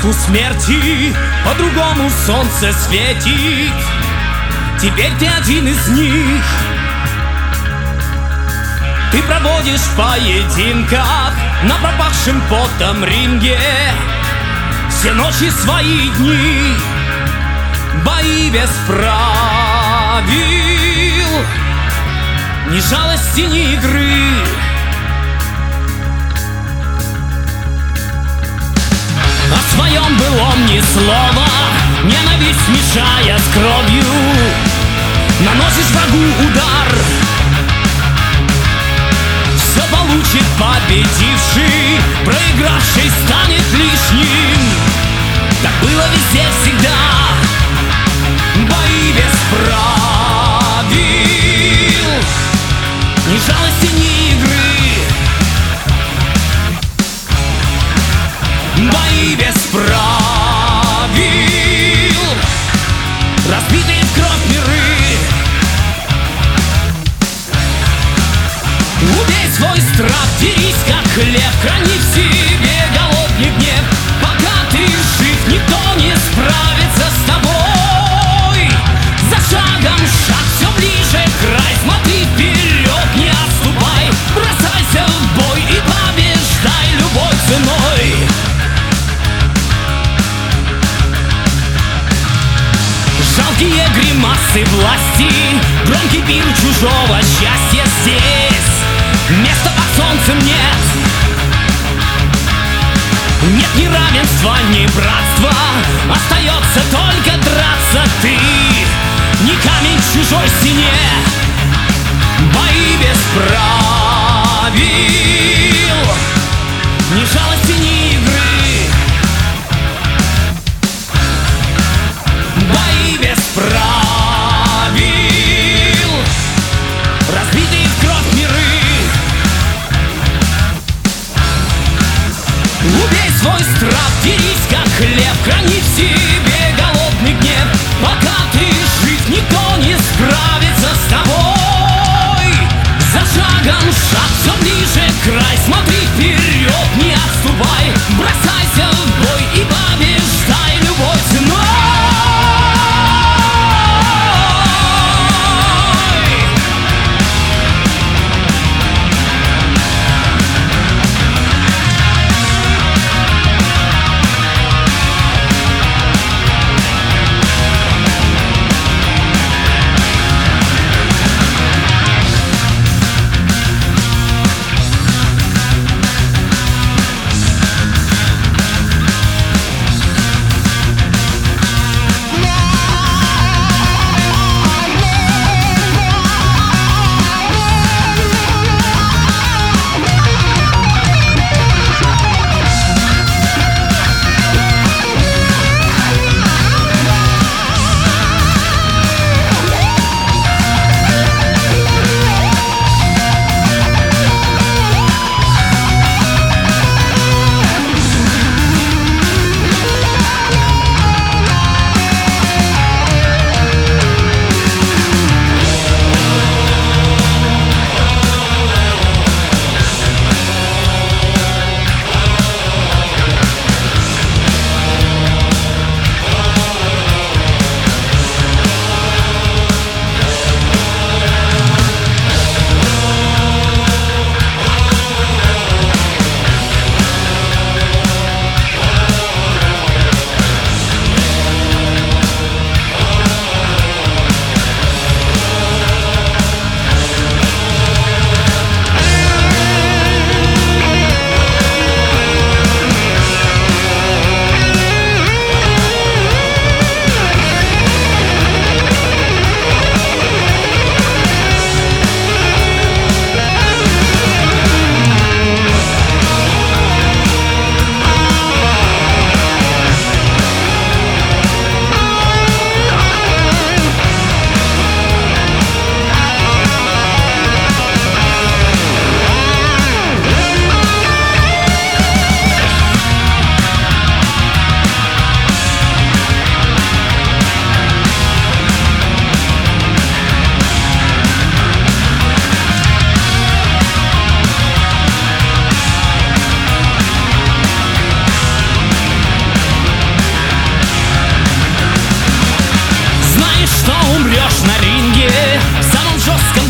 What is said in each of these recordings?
полоску смерти по-другому солнце светит. Теперь ты один из них. Ты проводишь в поединках на пропахшем потом ринге все ночи свои дни, бои без правил, ни жалости, ни игры. О своем былом ни слова, ненависть смешая с кровью, наносишь врагу удар. Все получит победивший, проигравший станет лишним. Так было везде всегда. Бои без правил, ни жалости, ни игры. Бои без правил, разбитые в кровь миры. Убей свой страх, дерись как хлеб, храни в себе голодный гнев. Пока ты жив, никто не справится с тобой. За шагом шаг, все ближе край. Смотри вперед, не отступай. Бросайся в бой и побеждай любой ценой. Жалкие гримасы власти, громкий пир чужого счастья здесь. Места под солнцем нет. Нет ни равенства, ни братства. Остается только драться ты. Не камень в чужой стене. Бои без правил, ни жалости, ни игры. Бои без правил, разбитые в кровь миры. Убей свой страх, дерись как хлеб, храни в себе голодный гнев. Пока ты жив, никто не справится с тобой. За шагом шаг, все ближе край. Смотри вперед, не отступай.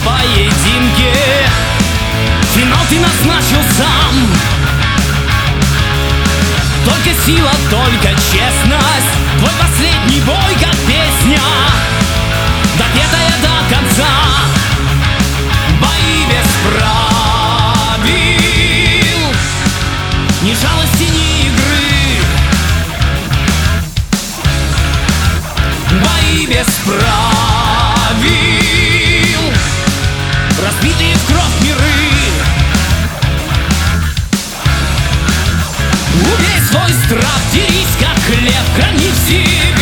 поединке. Финал ты назначил сам. Только сила, только честность, твой последний бой как песня, допетая до конца. Бои без правил, ни жалости, ни игры. Бои без правил, разбитые в кровь миры. Убей свой страх, дерись как лев, храни в себе